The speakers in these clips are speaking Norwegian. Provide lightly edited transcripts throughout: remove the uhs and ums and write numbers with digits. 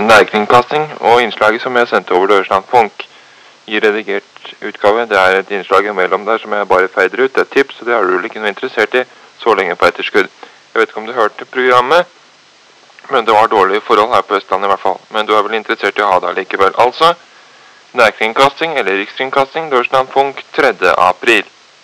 nærkringkasting, og innslaget som jeg sendte over Dørsland Funk i redigert utgave. Det er et innslag imellom der som jeg bare feider ut. Det er et tips, og det har du vel ikke noe interessert i så lenge på etterskudd. Jeg vet ikke om du hørte programmet, men det var dårlige forhold her på Østlandet i hvert fall. Men du er vel interessert i å ha det likevel. Altså, nærkringkasting eller rikskringkasting, Dørsland Funk, 3. april.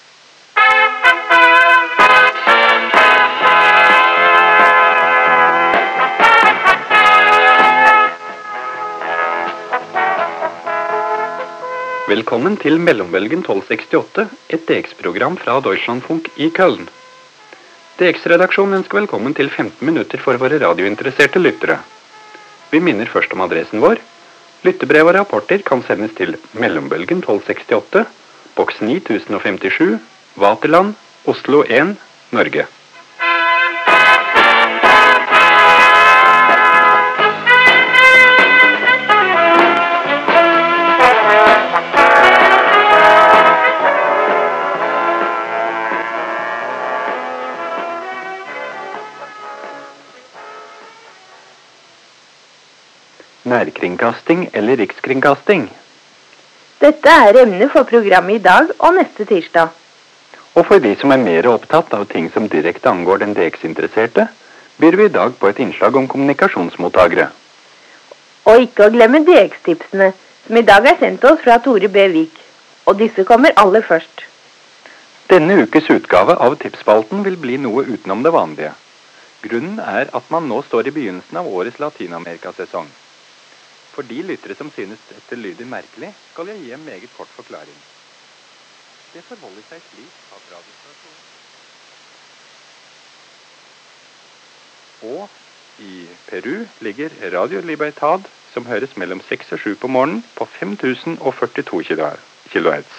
Velkommen til Mellombølgen 1268, et DX-program fra Deutschland Funk i Köln. DX-redaksjonen ønsker velkommen til 15 minutter for våre radiointeresserte lyttere. Vi minner først om adressen vår. Lyttebrev og rapporter kan sendes til Mellombølgen 1268, boks 9057, Vaterland, Oslo 1, Norge. Nærkringkasting eller rikskringkasting? Dette er emnet for programmet i dag og neste tirsdag. Og for de som er mer opptatt av ting som direkte angår den DX-interesserte, byr vi i dag på et innslag om kommunikasjonsmottagere. Og ikke å glemme DX-tipsene, som i dag er sendt oss fra Tore B. Vik. Og disse kommer aller først. Denne ukes utgave av tipsspalten vil bli noe utenom det vanlige. Grunnen er at man nå står i begynnelsen av årets Latinamerikasesong. For de lyttere som synes dette lyder merkelig, skal jeg gi en meget kort forklaring. Det forholder seg slik at radiostasjonen og i Peru ligger Radio Libertad, som høres mellom 6 og 7 på morgenen, på 5042 kHz.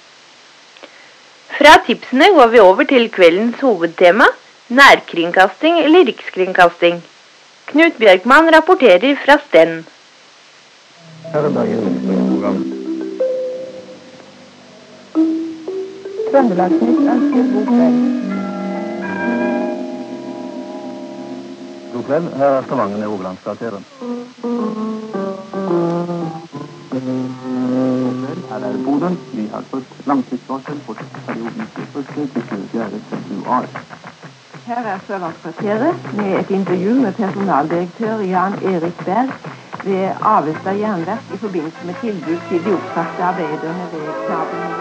Fra tipsene går vi over til kveldens hovedtema, nærkringkasting eller rikskringkasting. Knut Bjørkman rapporterer fra Sten. Trøndelagsnytt ønsker god kveld. God kveld, her er Stavanger i Rogalandskvarteren. Her er Boden. Vi har fått langtidsvarsel for perioden 1. til 24. februar. Her er Sørlandskvarteret med et intervju med personaldirektør Jan Erik Berg ved Avesta Jernverk i forbindelse med tilbud til de oppsagte arbeiderne ved Knaben.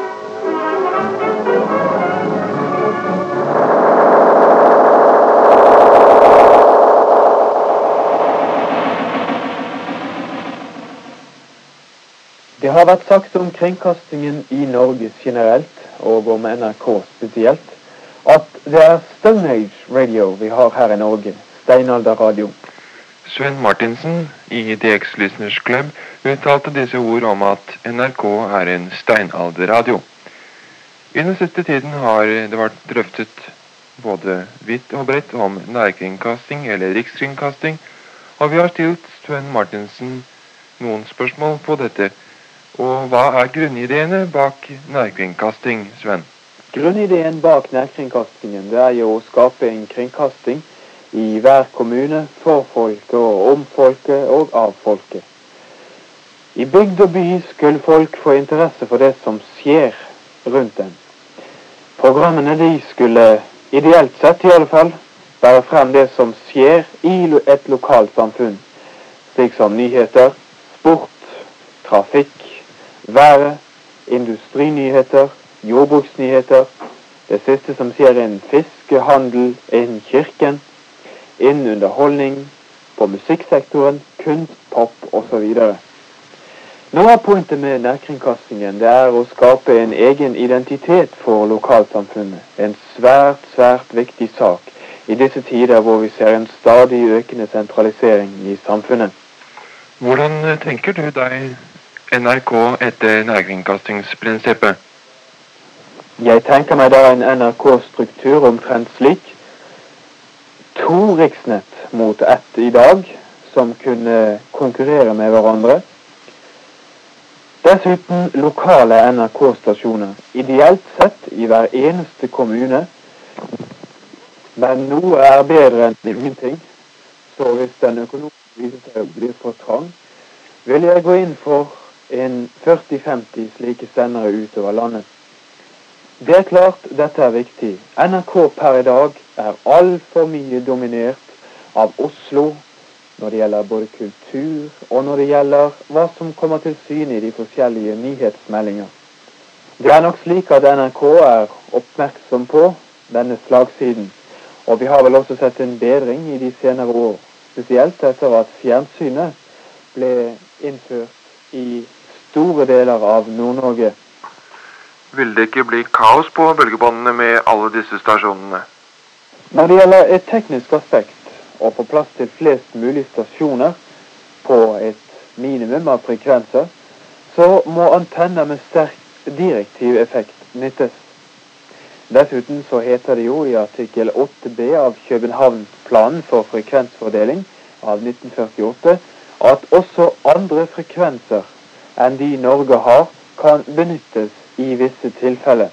Det har vært sagt om kringkastingen i Norge generelt, og om NRK spesielt, at det er Stone Age Radio vi har her i Norge, steinalderradio. Sven Martinsen i DX Listeners Club uttalte disse ord om at NRK er en steinalderradio. I den siste tiden har det vært drøftet både vidt og bredt om nærkringkasting eller rikskringkasting, og vi har stilt Sven Martinsen noen spørsmål på dette. Og hva er grunnideene bak nærkringkasting, Sven? Grunnideen bak nærkringkastingen det er jo å skape en kringkasting i hver kommune, for folket og om folket og av folket. I bygd og by skulle folk få interesse for det som skjer rundt dem. Programmene de skulle, ideelt sett i alle fall, bære frem det som skjer i et lokalt samfunn, slik som nyheter, sport, trafikk, været, industrinyheter, jordbruksnyheter, det siste som skjer innen fiskehandel, innen kirken, innen underholdning, på musikksektoren, kunst, pop osv. Noe av pointet med nærkringkastingen det er å skape en egen identitet for lokalsamfunnet. En svært, svært viktig sak i disse tider hvor vi ser en stadig økende sentralisering i samfunnet. Hvordan tenker du deg NRK etter nærkringkastingsprinsippet? Jeg tenker meg da en NRK-struktur omtrent slik. 2 riksnett mot 1 i dag, som kunne konkurrere med hverandre. Dessuten lokale NRK-stasjoner, ideelt sett i hver eneste kommune. Men noe er bedre enn ingenting, så hvis den økonomiske viser seg å bli for trang, vil jeg gå inn for en 40-50 slike sendere utover landet. Det er klart dette er viktig. NRK per i dag er alt for mye dominert av Oslo når det gjelder både kultur og når det gjelder hva som kommer til syne i de forskjellige nyhetsmeldinger. Det er nok slik at NRK er oppmerksom på denne slagsiden, og vi har vel også sett en bedring i de senere år, spesielt etter at fjernsynet ble innført i store deler av Nord-Norge. Vil det ikke bli kaos på bølgebåndene med alle disse stasjonene? Når det gjelder et teknisk aspekt, å få plass til flest mulig stasjoner på et minimum av frekvenser, så må antenner med sterk direktiv effekt nyttes. Dessuten så heter det jo i artikkel 8b av Københavnsplanen for frekvensfordeling av 1948 at også andre frekvenser enn de Norge har kan benyttes i visse tilfeller.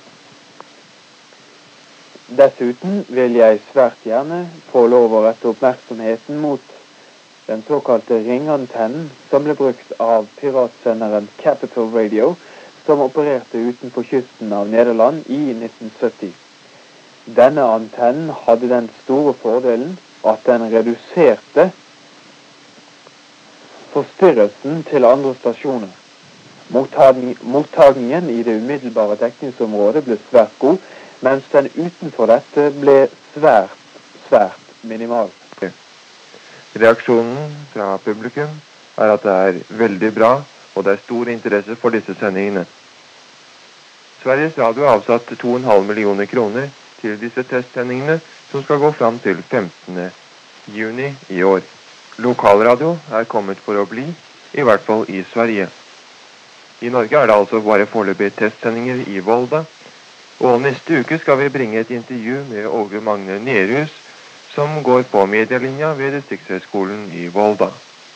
Dessuten vil jeg svært gjerne få lov å rette oppmerksomheten mot den såkalte ringantennen som ble brukt av piratsenderen Capital Radio, som opererte utenfor kysten av Nederland i 1970. Denne antennen hadde den store fordelen at den reduserte forstyrrelsen til andre stasjoner. Mottagningen i det umiddelbare dekningsområdet ble svært god, mens den utenfor dette ble svært minimal. Reaksjonen fra publikum er at det er veldig bra, og det er stor interesse for disse sendingene. Sveriges Radio har avsatt 2,5 millioner kroner til disse testsendingene, som skal gå fram til 15. juni i år. Lokalradio er kommet for å bli, i hvert fall i Sverige. I Norge er det altså bare foreløpig testsendinger i Volda, og neste uke skal vi bringe et intervju med Åge Magne Nerhus, som går på medielinja ved Distriktshøgskolen i Volda.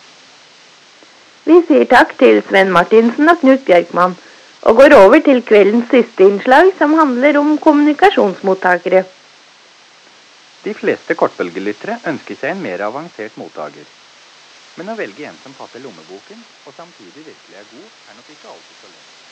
Vi sier takk til Sven Martinsen og Knut Bjerkman, og går over til kveldens siste innslag, som handler om kommunikasjonsmottakere. De fleste kortbølgelyttere ønsker seg en mer avansert mottaker. Men å velge en som passer lommeboken, og samtidig virkelig er god, er nok ikke alltid så lett.